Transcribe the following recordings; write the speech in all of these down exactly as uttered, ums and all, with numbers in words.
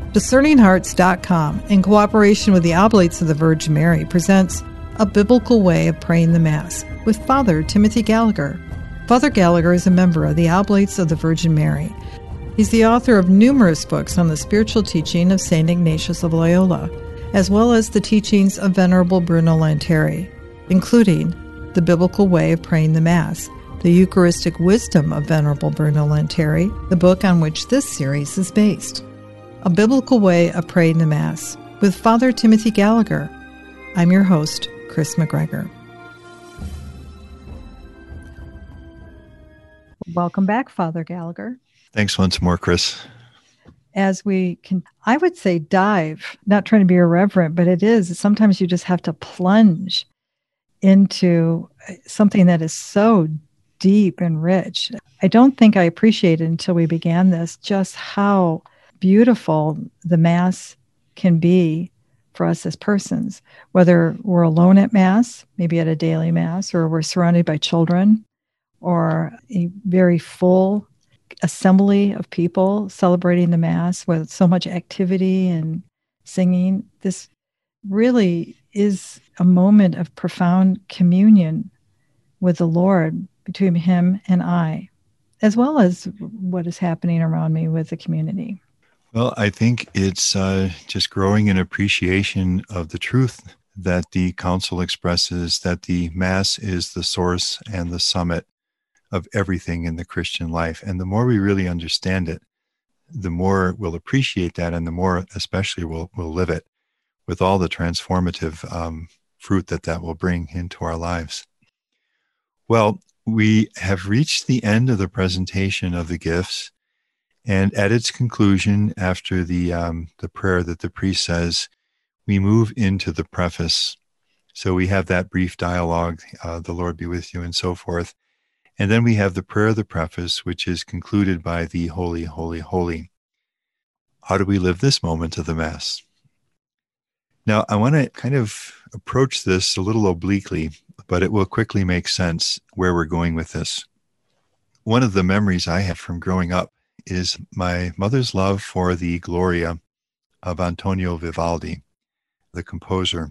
Discerning Hearts dot com, in cooperation with the Oblates of the Virgin Mary, presents A Biblical Way of Praying the Mass with Father Timothy Gallagher. Father Gallagher is a member of the Oblates of the Virgin Mary. He's the author of numerous books on the spiritual teaching of Saint Ignatius of Loyola, as well as the teachings of Venerable Bruno Lanteri, including The Biblical Way of Praying the Mass, The Eucharistic Wisdom of Venerable Bruno Lanteri, the book on which this series is based. A Biblical Way of Praying the Mass with Father Timothy Gallagher. I'm your host, Chris McGregor. Welcome back, Father Gallagher. Thanks once more, Chris. As we can, I would say dive, not trying to be irreverent, but it is. Sometimes you just have to plunge into something that is so deep and rich. I don't think I appreciated until we began this just how beautiful the Mass can be for us as persons, whether we're alone at Mass, maybe at a daily Mass, or we're surrounded by children, or a very full assembly of people celebrating the Mass with so much activity and singing. This really is a moment of profound communion with the Lord between Him and I, as well as what is happening around me with the community. Well, I think it's uh, just growing in appreciation of the truth that the Council expresses, that the Mass is the source and the summit of everything in the Christian life. And the more we really understand it, the more we'll appreciate that, and the more especially we'll, we'll live it with all the transformative um, fruit that that will bring into our lives. Well, we have reached the end of the presentation of the gifts. And at its conclusion, after the um, the prayer that the priest says, we move into the preface. So we have that brief dialogue, uh, the Lord be with you, and so forth. And then we have the prayer of the preface, which is concluded by the Holy, Holy, Holy. How do we live this moment of the Mass? Now, I want to kind of approach this a little obliquely, but it will quickly make sense where we're going with this. One of the memories I have from growing up is my mother's love for the Gloria of Antonio Vivaldi, the composer.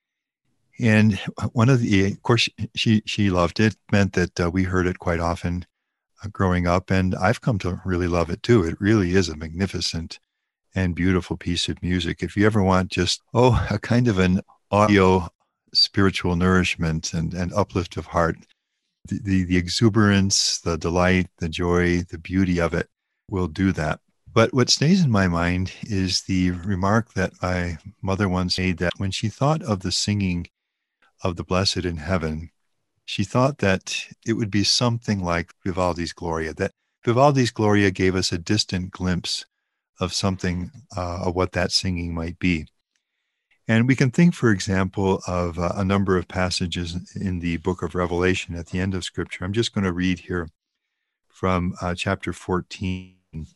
And one of the, of course, she she loved it, meant that uh, we heard it quite often uh, growing up, and I've come to really love it too. It really is a magnificent and beautiful piece of music. If you ever want just, oh, a kind of an audio spiritual nourishment and, and uplift of heart, the, the, the exuberance, the delight, the joy, the beauty of it will do that. But what stays in my mind is the remark that my mother once made, that when she thought of the singing of the Blessed in heaven, she thought that it would be something like Vivaldi's Gloria, that Vivaldi's Gloria gave us a distant glimpse of something, uh, of what that singing might be. And we can think, for example, of uh, a number of passages in the book of Revelation at the end of Scripture. I'm just going to read here from uh, chapter fourteen,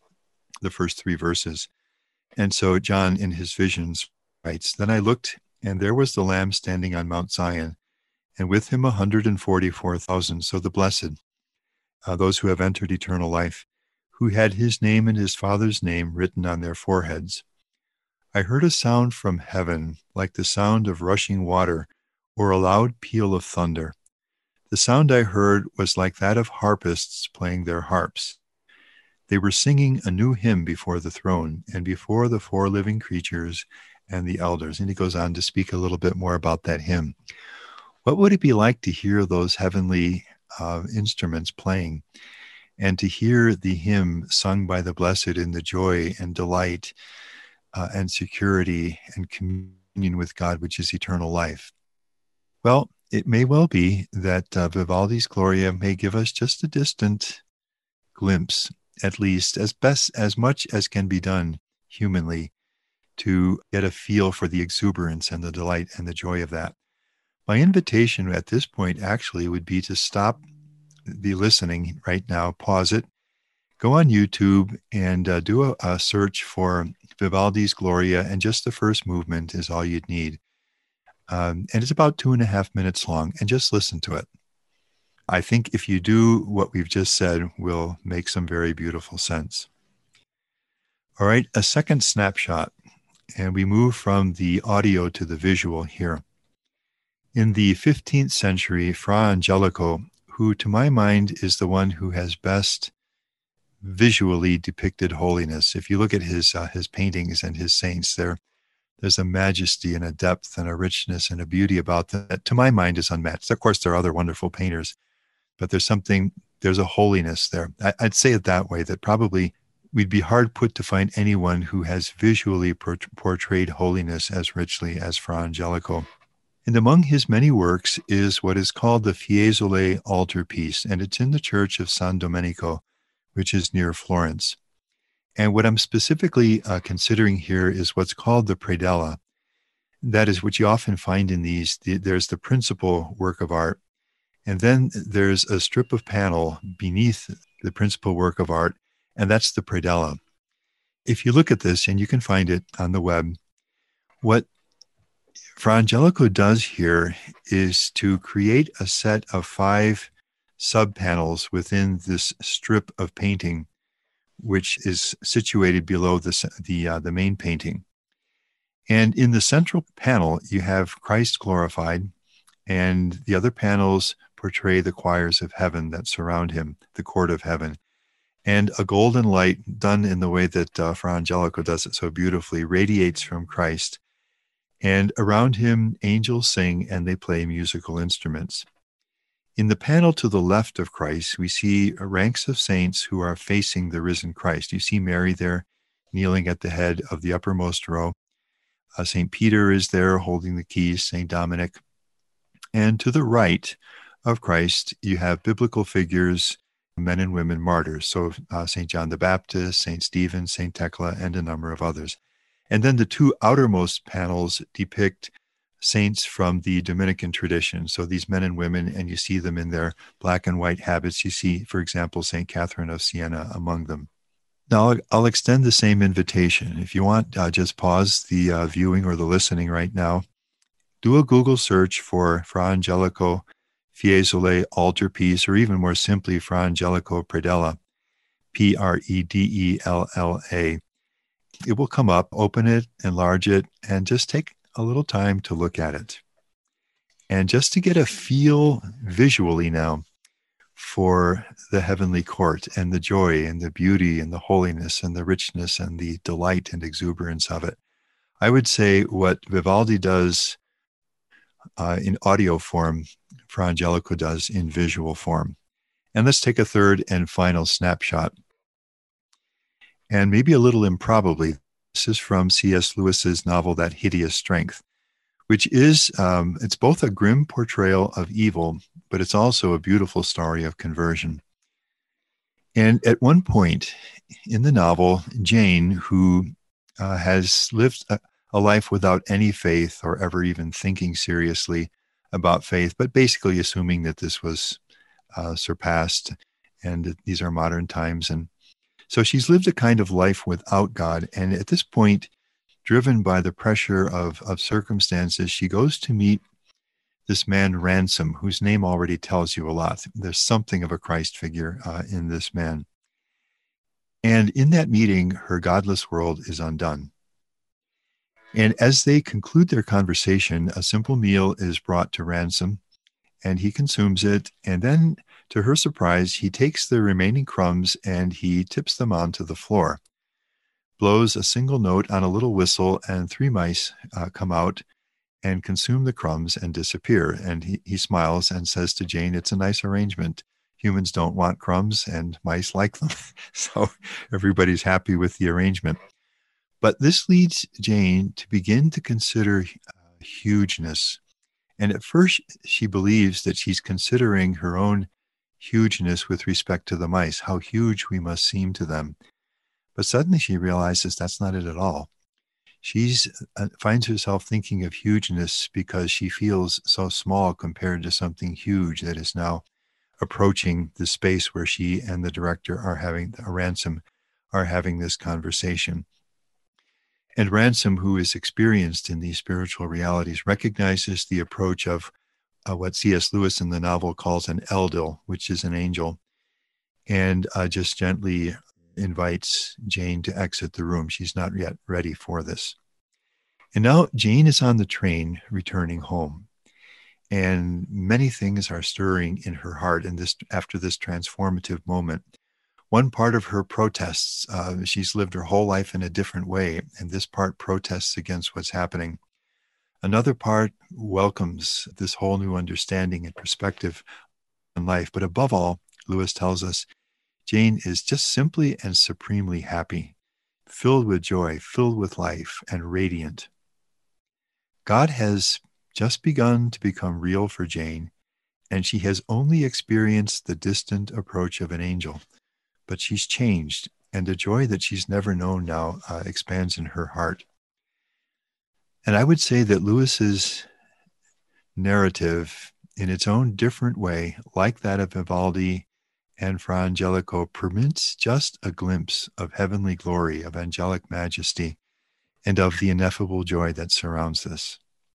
the first three verses. And so John, in his visions, writes, "Then I looked, and there was the Lamb standing on Mount Zion, and with him one hundred forty-four thousand, so the blessed, uh, those who have entered eternal life, who had his name and his Father's name written on their foreheads. I heard a sound from heaven, like the sound of rushing water, or a loud peal of thunder. The sound I heard was like that of harpists playing their harps. They were singing a new hymn before the throne and before the four living creatures and the elders." And he goes on to speak a little bit more about that hymn. What would it be like to hear those heavenly uh, instruments playing, and to hear the hymn sung by the blessed in the joy and delight uh, and security and communion with God, which is eternal life? Well, it may well be that uh, Vivaldi's Gloria may give us just a distant glimpse, at least as best as much as can be done humanly, to get a feel for the exuberance and the delight and the joy of that. My invitation at this point actually would be to stop the listening right now, pause it, go on YouTube and uh, do a, a search for Vivaldi's Gloria, and just the first movement is all you'd need. Um, and it's about two and a half minutes long, and just listen to it. I think if you do what we've just said, will make some very beautiful sense. All right, a second snapshot, and we move from the audio to the visual here. In the fifteenth century, Fra Angelico, who to my mind is the one who has best visually depicted holiness. If you look at his uh, his paintings and his saints, there there's a majesty and a depth and a richness and a beauty about them that to my mind is unmatched. Of course, there are other wonderful painters, but there's something, there's a holiness there. I, I'd say it that way, that probably we'd be hard put to find anyone who has visually portrayed holiness as richly as Fra Angelico. And among his many works is what is called the Fiesole altarpiece, and it's in the church of San Domenico, which is near Florence. And what I'm specifically uh, considering here is what's called the predella. That is what you often find in these. The, there's the principal work of art, and then there's a strip of panel beneath the principal work of art, and that's the predella. If you look at this, and you can find it on the web, what Fra Angelico does here is to create a set of five sub-panels within this strip of painting, which is situated below the, the, uh, the main painting. And in the central panel, you have Christ glorified, and the other panels portray the choirs of heaven that surround him, the court of heaven. And a golden light, done in the way that uh, Fra Angelico does it so beautifully, radiates from Christ. And around him, angels sing and they play musical instruments. In the panel to the left of Christ, we see ranks of saints who are facing the risen Christ. You see Mary there kneeling at the head of the uppermost row. Uh, Saint Peter is there holding the keys, Saint Dominic. And to the right of Christ, you have biblical figures, men and women martyrs. So uh, Saint John the Baptist, Saint Stephen, Saint Thecla, and a number of others. And then the two outermost panels depict saints from the Dominican tradition. So these men and women, and you see them in their black and white habits. You see, for example, Saint Catherine of Siena among them. Now, I'll, I'll extend the same invitation. If you want, uh, just pause the uh, viewing or the listening right now. Do a Google search for Fra Angelico Fiesole altarpiece, or even more simply, Fra Angelico predella, P R E D E L L A. It will come up, open it, enlarge it, and just take a little time to look at it. And just to get a feel visually now for the heavenly court and the joy and the beauty and the holiness and the richness and the delight and exuberance of it, I would say what Vivaldi does uh, in audio form, Fra Angelico does in visual form. And let's take a third and final snapshot. And maybe a little improbably, this is from C S Lewis's novel, That Hideous Strength, which is, um, it's both a grim portrayal of evil, but it's also a beautiful story of conversion. And at one point in the novel, Jane, who uh, has lived a, a life without any faith or ever even thinking seriously about faith, but basically assuming that this was uh, surpassed and that these are modern times, and so she's lived a kind of life without God. And at this point, driven by the pressure of, of circumstances, she goes to meet this man, Ransom, whose name already tells you a lot. There's something of a Christ figure uh, in this man. And in that meeting, her godless world is undone. And as they conclude their conversation, a simple meal is brought to Ransom, and he consumes it. And then, to her surprise, he takes the remaining crumbs and he tips them onto the floor, blows a single note on a little whistle, and three mice uh, come out and consume the crumbs and disappear. And he, he smiles and says to Jane, it's a nice arrangement. Humans don't want crumbs and mice like them. So everybody's happy with the arrangement. But this leads Jane to begin to consider uh, hugeness. And at first she believes that she's considering her own hugeness with respect to the mice, how huge we must seem to them. But suddenly she realizes that's not it at all. She uh, finds herself thinking of hugeness because she feels so small compared to something huge that is now approaching the space where she and the director are having, a Ransom, are having this conversation. And Ransom, who is experienced in these spiritual realities, recognizes the approach of uh, what C S Lewis in the novel calls an eldil, which is an angel, and uh, just gently invites Jane to exit the room. She's not yet ready for this. And now Jane is on the train returning home. And many things are stirring in her heart in this, after this transformative moment. One part of her protests, uh, she's lived her whole life in a different way, and this part protests against what's happening. Another part welcomes this whole new understanding and perspective on life. But above all, Lewis tells us, Jane is just simply and supremely happy, filled with joy, filled with life, and radiant. God has just begun to become real for Jane, and she has only experienced the distant approach of an angel. But she's changed, and the joy that she's never known now uh, expands in her heart. And I would say that Lewis's narrative, in its own different way, like that of Vivaldi and Fra Angelico, permits just a glimpse of heavenly glory, of angelic majesty, and of the ineffable joy that surrounds this.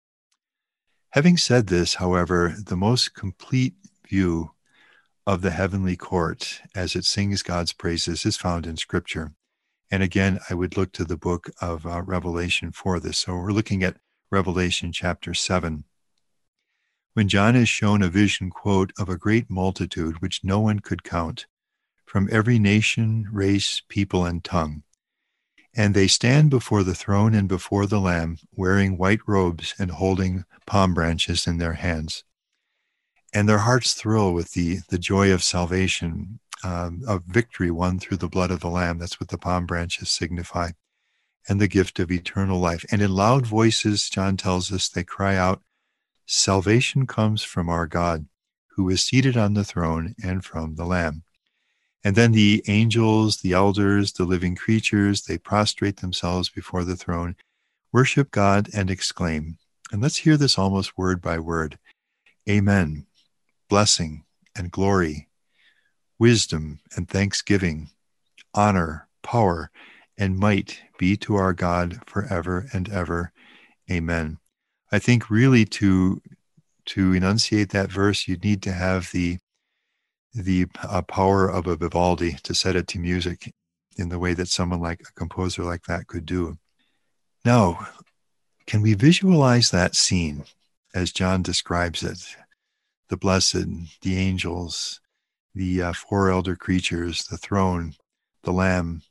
Having said this, however, the most complete view of the heavenly court as it sings God's praises is found in Scripture. And again, I would look to the book of uh, Revelation for this. So we're looking at Revelation chapter seven. When John is shown a vision, quote, of a great multitude which no one could count, from every nation, race, people, and tongue. And they stand before the throne and before the Lamb, wearing white robes and holding palm branches in their hands. And their hearts thrill with the, the joy of salvation, um, of victory won through the blood of the Lamb. That's what the palm branches signify, and the gift of eternal life. And in loud voices, John tells us, they cry out, "Salvation comes from our God, who is seated on the throne, and from the Lamb." And then the angels, the elders, the living creatures, they prostrate themselves before the throne, worship God, and exclaim. And let's hear this almost word by word. Amen. Blessing and glory, wisdom and thanksgiving, honor, power, and might be to our God forever and ever. Amen. I think really to, to enunciate that verse, you'd need to have the the uh, power of a Vivaldi to set it to music in the way that someone like a composer like that could do. Now, can we visualize that scene as John describes it? The blessed, the angels, the uh, four elder creatures, the throne, the Lamb,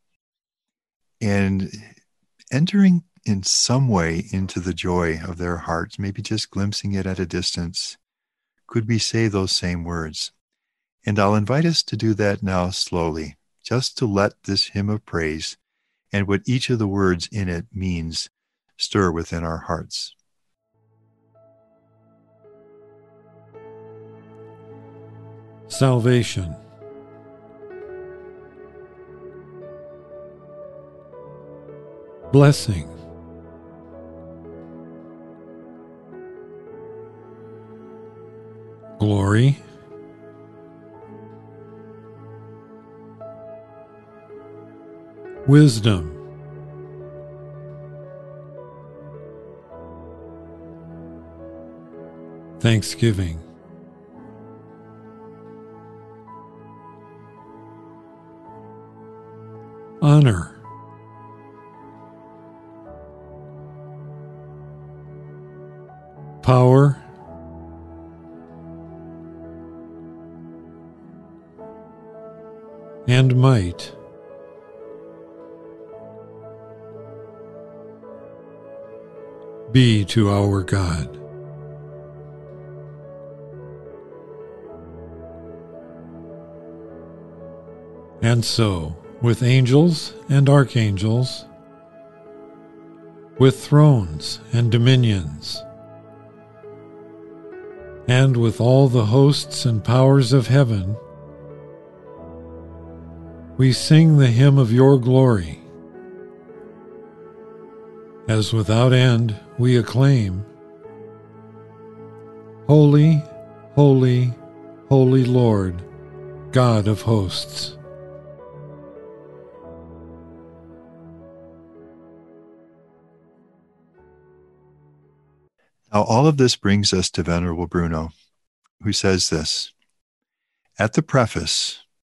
and entering in some way into the joy of their hearts, maybe just glimpsing it at a distance. Could we say those same words? And I'll invite us to do that now slowly, just to let this hymn of praise and what each of the words in it means stir within our hearts. Salvation. Blessing. Glory. Wisdom. Thanksgiving. Honor. Power. And might. Be to our God. And so, with angels and archangels, with thrones and dominions, and with all the hosts and powers of heaven, we sing the hymn of your glory. As without end we acclaim, Holy, holy, holy Lord, God of hosts. Now, all of this brings us to Venerable Bruno, who says this: at the preface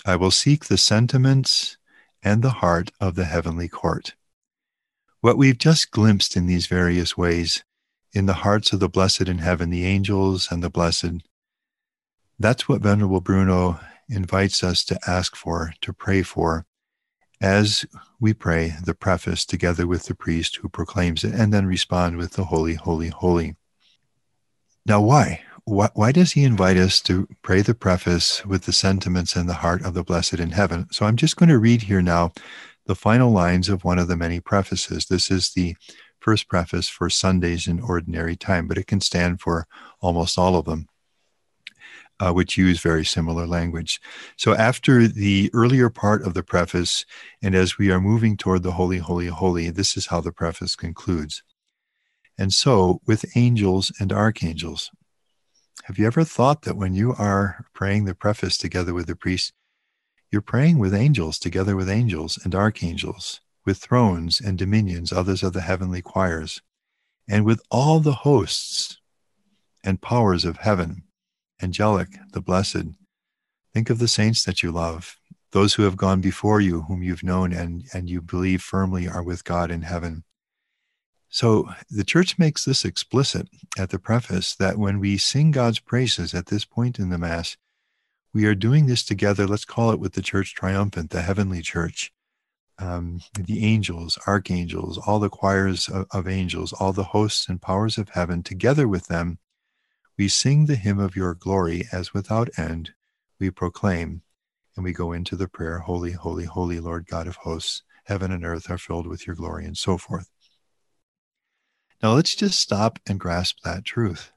I will seek the sentiments and the heart of the heavenly court. What we've just glimpsed in these various ways, in the hearts of the blessed in heaven, the angels and the blessed, that's what Venerable Bruno invites us to ask for, to pray for, as we pray the preface together with the priest who proclaims it, and then respond with the Holy, Holy, Holy. Now, why? Why, why does he invite us to pray the preface with the sentiments and the heart of the blessed in heaven? So I'm just going to read here now the final lines of one of the many prefaces. This is the first preface for Sundays in Ordinary Time, but it can stand for almost all of them, uh, which use very similar language. So after the earlier part of the preface, and as we are moving toward the Holy, Holy, Holy, this is how the preface concludes. And so, with angels and archangels, have you ever thought that when you are praying the preface together with the priest, you're praying with angels together with angels and archangels, with thrones and dominions, others of the heavenly choirs, and with all the hosts and powers of heaven, angelic, the blessed. Think of the saints that you love, those who have gone before you, whom you've known and, and you believe firmly are with God in heaven. So the church makes this explicit at the preface, that when we sing God's praises at this point in the Mass, we are doing this together. Let's call it with the church triumphant, the heavenly church, um, the angels, archangels, all the choirs of, of angels, all the hosts and powers of heaven. Together with them, we sing the hymn of your glory as without end we proclaim, and we go into the prayer, Holy, Holy, Holy, Lord God of hosts, heaven and earth are filled with your glory, and so forth. Now let's just stop and grasp that truth.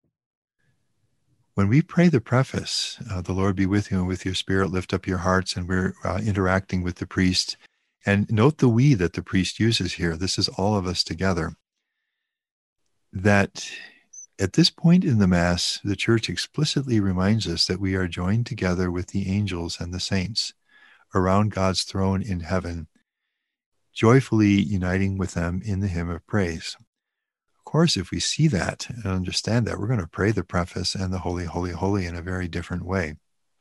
When we pray the preface, uh, the Lord be with you and with your spirit, lift up your hearts, and we're uh, interacting with the priest. And note the we that the priest uses here. This is all of us together. That at this point in the Mass, the Church explicitly reminds us that we are joined together with the angels and the saints around God's throne in heaven, joyfully uniting with them in the hymn of praise. Of course, if we see that and understand that, we're going to pray the preface and the Holy, Holy, Holy in a very different way.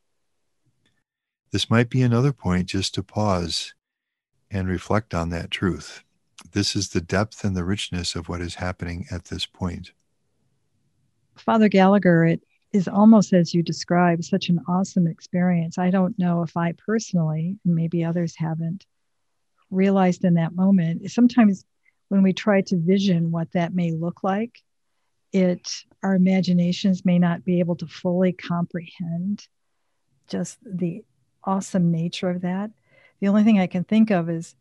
This might be another point just to pause and reflect on that truth. This is the depth and the richness of what is happening at this point. Father Gallagher, it is almost as you describe, such an awesome experience. I don't know if I personally, and maybe others haven't, realized in that moment. Sometimes when we try to vision what that may look like, it our imaginations may not be able to fully comprehend just the awesome nature of that. The only thing I can think of is,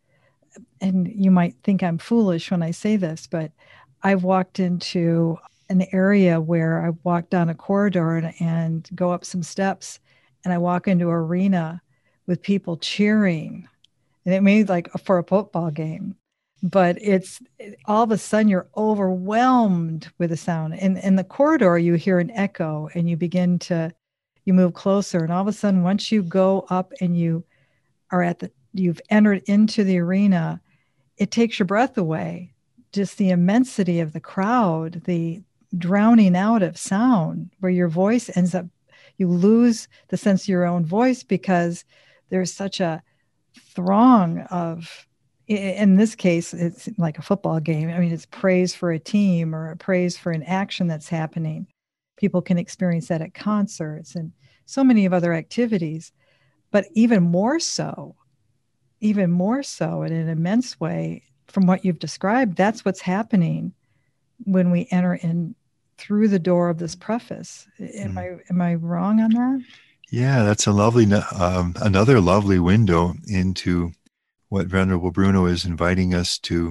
and you might think I'm foolish when I say this, but I've walked into an area where I walk down a corridor and, and go up some steps, and I walk into an arena with people cheering, and it may be like for a football game. But it's all of a sudden you're overwhelmed with the sound. And in the corridor, you hear an echo and you begin to, you move closer. And all of a sudden, once you go up and you are at the, you've entered into the arena, it takes your breath away. Just the immensity of the crowd, the drowning out of sound, where your voice ends up, you lose the sense of your own voice because there's such a throng of, in this case, it's like a football game. I mean, it's praise for a team or a praise for an action that's happening. People can experience that at concerts and so many of other activities. But even more so, even more so in an immense way, from what you've described, that's what's happening when we enter in through the door of this preface. Am mm. I am I wrong on that? Yeah, that's a lovely, um, another lovely window into what Venerable Bruno is inviting us to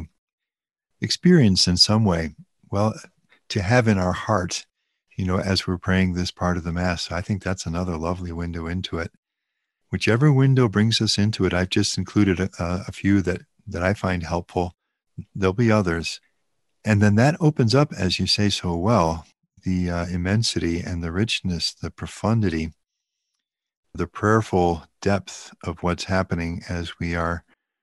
experience in some way. Well, to have in our heart, you know, as we're praying this part of the Mass. I think that's another lovely window into it. Whichever window brings us into it, I've just included a, a few that, that I find helpful. There'll be others. And then that opens up, as you say so well, the uh, immensity and the richness, the profundity, the prayerful depth of what's happening as we are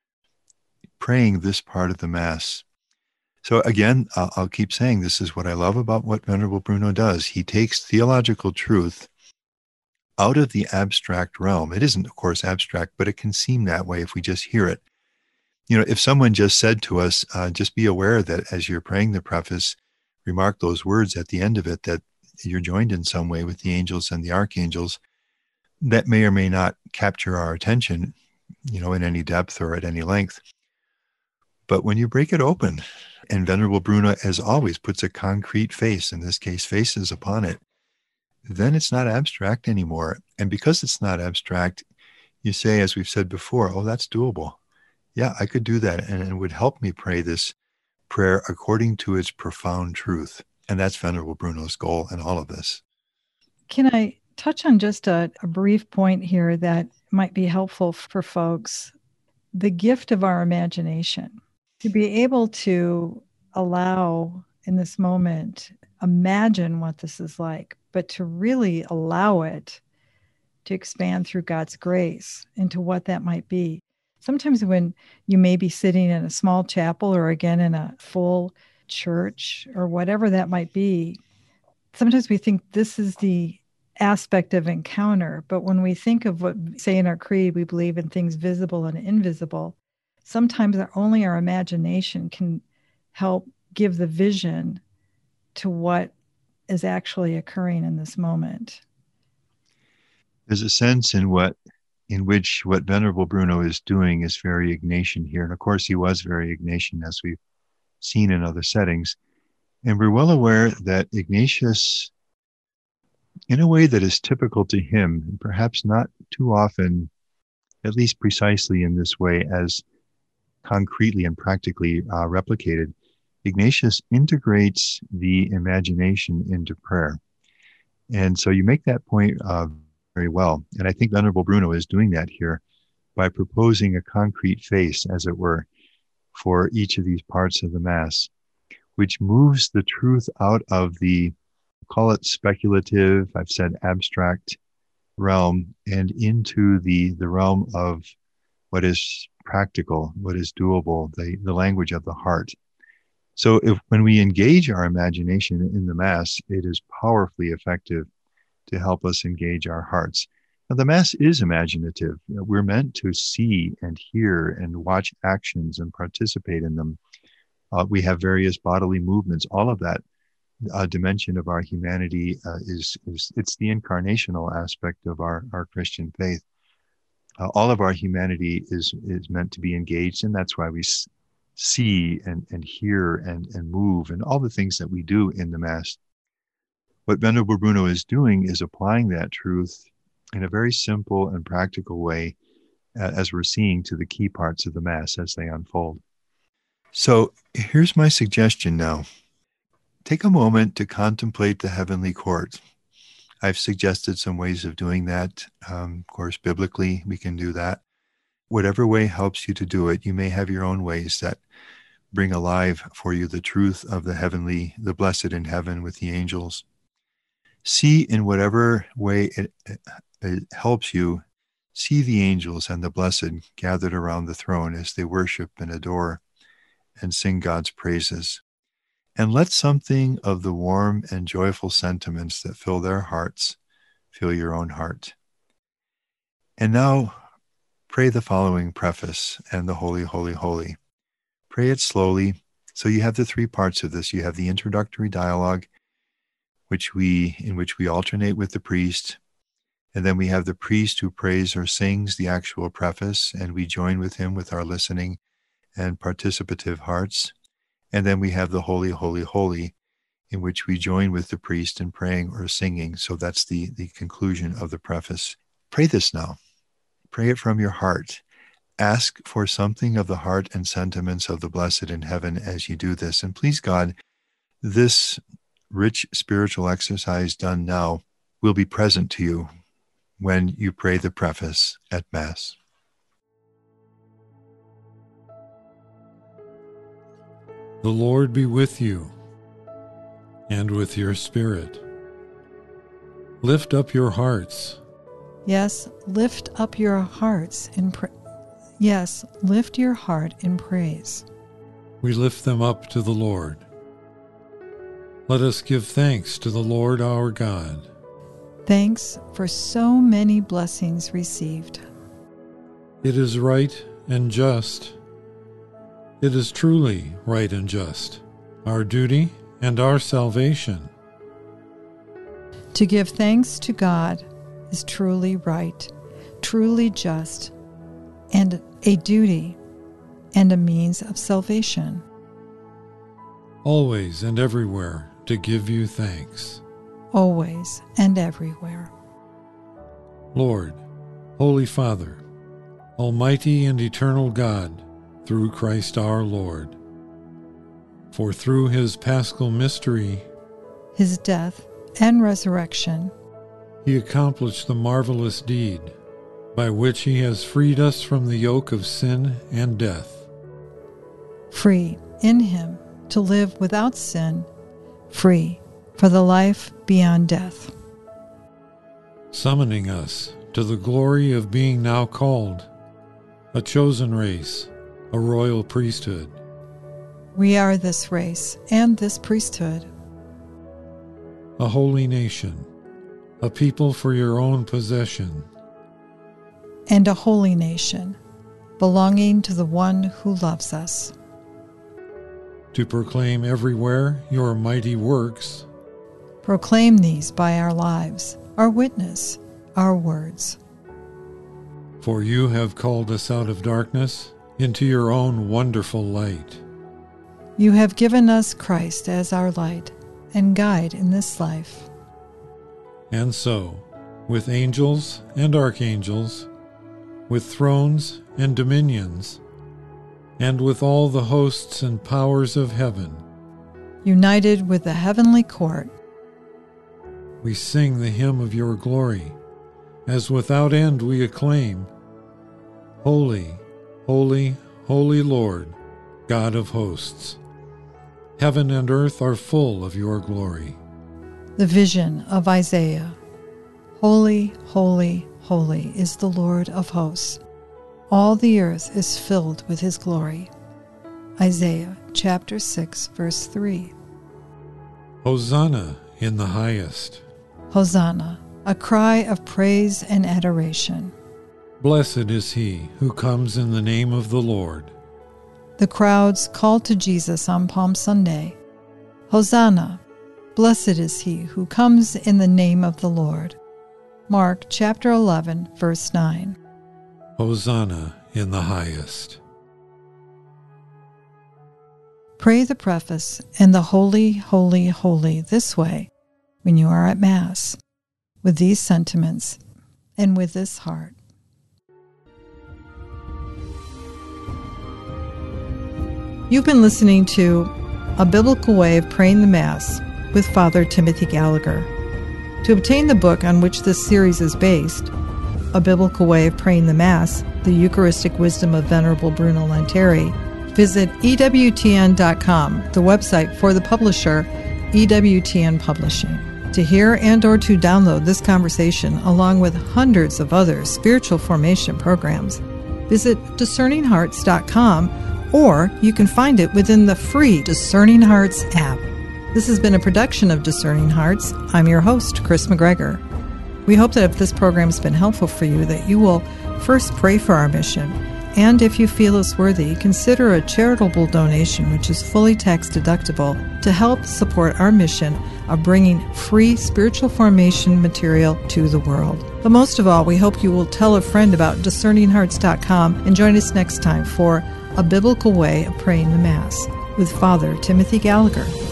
praying this part of the Mass. So again, I'll, I'll keep saying this is what I love about what Venerable Bruno does. He takes theological truth out of the abstract realm. It isn't, of course, abstract, but it can seem that way if we just hear it. You know, if someone just said to us, uh, just be aware that as you're praying the preface, remark those words at the end of it, that you're joined in some way with the angels and the archangels, that may or may not capture our attention, you know, in any depth or at any length. But when you break it open, and Venerable Bruno, as always, puts a concrete face, in this case, faces upon it, then it's not abstract anymore. And because it's not abstract, you say, as we've said before, oh, that's doable. Yeah, I could do that, and it would help me pray this prayer according to its profound truth. And that's Venerable Bruno's goal in all of this. Can I touch on just a, a brief point here that might be helpful for folks? The gift of our imagination, to be able to allow in this moment, imagine what this is like, but to really allow it to expand through God's grace into what that might be. Sometimes when you may be sitting in a small chapel or again in a full church or whatever that might be, sometimes we think this is the aspect of encounter. But when we think of what, say in our creed, we believe in things visible and invisible, sometimes our, only our imagination can help give the vision to what is actually occurring in this moment. There's a sense in what in which what Venerable Bruno is doing is very Ignatian here. And of course, he was very Ignatian, as we've seen in other settings. And we're well aware that Ignatius, in a way that is typical to him, and perhaps not too often, at least precisely in this way, as concretely and practically uh, replicated, Ignatius integrates the imagination into prayer. And so you make that point uh, very well. And I think Venerable Bruno is doing that here by proposing a concrete face, as it were, for each of these parts of the Mass, which moves the truth out of the, call it speculative, I've said abstract realm, and into the, the realm of what is practical, what is doable, the, the language of the heart. So if when we engage our imagination in the Mass, it is powerfully effective to help us engage our hearts. Now, the Mass is imaginative. You know, we're meant to see and hear and watch actions and participate in them. Uh, we have various bodily movements. All of that uh, dimension of our humanity uh, is, is, it's the incarnational aspect of our, our Christian faith. Uh, all of our humanity is, is meant to be engaged, and that's why we s- see and, and hear and, and move and all the things that we do in the Mass. What Venerable Bruno is doing is applying that truth in a very simple and practical way, uh, as we're seeing, to the key parts of the Mass as they unfold. So here's my suggestion now. Take a moment to contemplate the heavenly court. I've suggested some ways of doing that. Um, of course, biblically, we can do that. Whatever way helps you to do it, you may have your own ways that bring alive for you the truth of the heavenly, the blessed in heaven with the angels. See in whatever way it, it helps you, see the angels and the blessed gathered around the throne as they worship and adore and sing God's praises. And let something of the warm and joyful sentiments that fill their hearts fill your own heart. And now pray the following preface and the Holy, Holy, Holy. Pray it slowly. So you have the three parts of this. You have the introductory dialogue, which we in which we alternate with the priest. And then we have the priest who prays or sings the actual preface, and we join with him with our listening and participative hearts. And then we have the Holy, Holy, Holy, in which we join with the priest in praying or singing. So that's the, the conclusion of the preface. Pray this now. Pray it from your heart. Ask for something of the heart and sentiments of the blessed in heaven as you do this. And please God, this rich spiritual exercise done now will be present to you when you pray the preface at Mass. The Lord be with you, and with your spirit. Lift up your hearts. Yes, lift up your hearts in pra- Yes, lift your heart in praise. We lift them up to the Lord. Let us give thanks to the Lord our God. Thanks for so many blessings received. It is right and just. It is truly right and just, our duty and our salvation. To give thanks to God is truly right, truly just, and a duty and a means of salvation. Always and everywhere to give you thanks. Always and everywhere. Lord, Holy Father, Almighty and eternal God, through Christ our Lord. For through his paschal mystery, his death and resurrection, he accomplished the marvelous deed by which he has freed us from the yoke of sin and death. Free in him to live without sin, free for the life beyond death. Summoning us to the glory of being now called a chosen race, a royal priesthood. We are this race and this priesthood. A holy nation, a people for your own possession. And a holy nation, belonging to the one who loves us. To proclaim everywhere your mighty works. Proclaim these by our lives, our witness, our words. For you have called us out of darkness into your own wonderful light. You have given us Christ as our light and guide in this life. And so, with angels and archangels, with thrones and dominions, and with all the hosts and powers of heaven, united with the heavenly court, we sing the hymn of your glory, as without end we acclaim, Holy, holy, holy Lord, God of hosts. Heaven and earth are full of your glory. The vision of Isaiah. Holy, holy, holy is the Lord of hosts. All the earth is filled with his glory. Isaiah chapter six, verse three. Hosanna in the highest. Hosanna, a cry of praise and adoration. Blessed is he who comes in the name of the Lord. The crowds called to Jesus on Palm Sunday, Hosanna, blessed is he who comes in the name of the Lord. Mark chapter eleven, verse nine. Hosanna in the highest. Pray the preface and the Holy, Holy, Holy this way when you are at Mass, with these sentiments and with this heart. You've been listening to A Biblical Way of Praying the Mass with Father Timothy Gallagher. To obtain the book on which this series is based, A Biblical Way of Praying the Mass, The Eucharistic Wisdom of Venerable Bruno Lanteri, visit E W T N dot com, the website for the publisher, E W T N Publishing. To hear and or to download this conversation, along with hundreds of other spiritual formation programs, visit discerning hearts dot com, or you can find it within the free Discerning Hearts app. This has been a production of Discerning Hearts. I'm your host, Chris McGregor. We hope that if this program has been helpful for you, that you will first pray for our mission, and if you feel it's worthy, consider a charitable donation, which is fully tax deductible, to help support our mission of bringing free spiritual formation material to the world. But most of all, we hope you will tell a friend about discerning hearts dot com and join us next time for A Biblical Way of Praying the Mass with Father Timothy Gallagher.